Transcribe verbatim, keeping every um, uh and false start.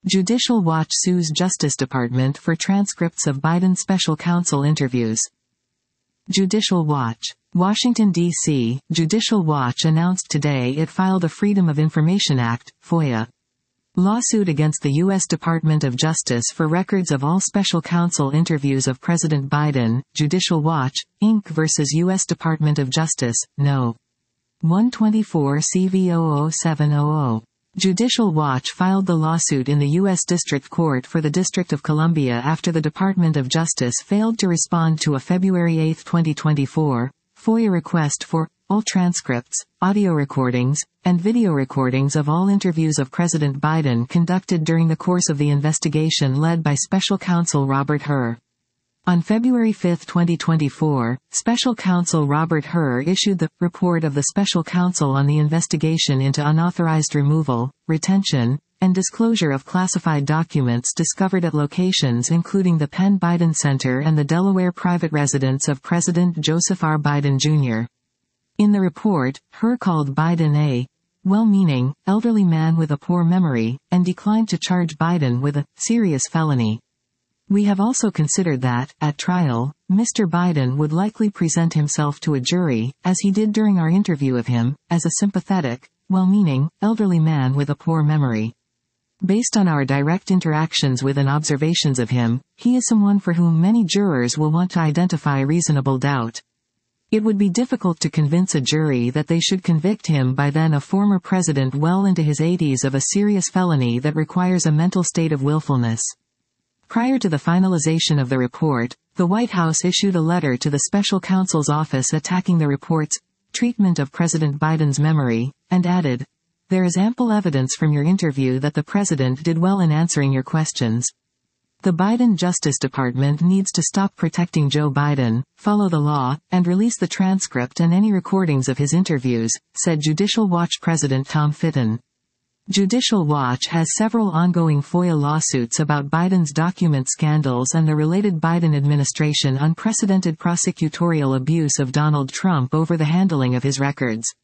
Judicial Watch sues Justice Department for transcripts of Biden special counsel interviews. Judicial Watch. Washington, D C Judicial Watch announced today it filed a Freedom of Information Act, FOIA, lawsuit against the U S Department of Justice for records of all special counsel interviews of President Biden. Judicial Watch, Incorporated versus U S Department of Justice, No. one twenty-four C V zero zero seven zero zero. Judicial Watch filed the lawsuit in the U S District Court for the District of Columbia after the Department of Justice failed to respond to a February eighth twenty twenty-four FOIA request for all transcripts, audio recordings, and video recordings of all interviews of President Biden conducted during the course of the investigation led by Special Counsel Robert Hur. On February fifth twenty twenty-four, Special Counsel Robert Hur issued the report of the Special Counsel on the investigation into unauthorized removal, retention, and disclosure of classified documents discovered at locations including the Penn Biden Center and the Delaware private residence of President Joseph R. Biden Junior In the report, Hur called Biden a well-meaning, elderly man with a poor memory, and declined to charge Biden with a serious felony. We have also considered that, at trial, Mister Biden would likely present himself to a jury, as he did during our interview of him, as a sympathetic, well-meaning, elderly man with a poor memory. Based on our direct interactions with and observations of him, he is someone for whom many jurors will want to identify reasonable doubt. It would be difficult to convince a jury that they should convict him, by then a former president well into his eighties, of a serious felony that requires a mental state of willfulness. Prior to the finalization of the report, the White House issued a letter to the Special Counsel's office attacking the report's treatment of President Biden's memory, and added, "There is ample evidence from your interview that the president did well in answering your questions. The Biden Justice Department needs to stop protecting Joe Biden, follow the law, and release the transcript and any recordings of his interviews," said Judicial Watch President Tom Fitton. Judicial Watch has several ongoing FOIA lawsuits about Biden's document scandals and the related Biden administration unprecedented prosecutorial abuse of Donald Trump over the handling of his records.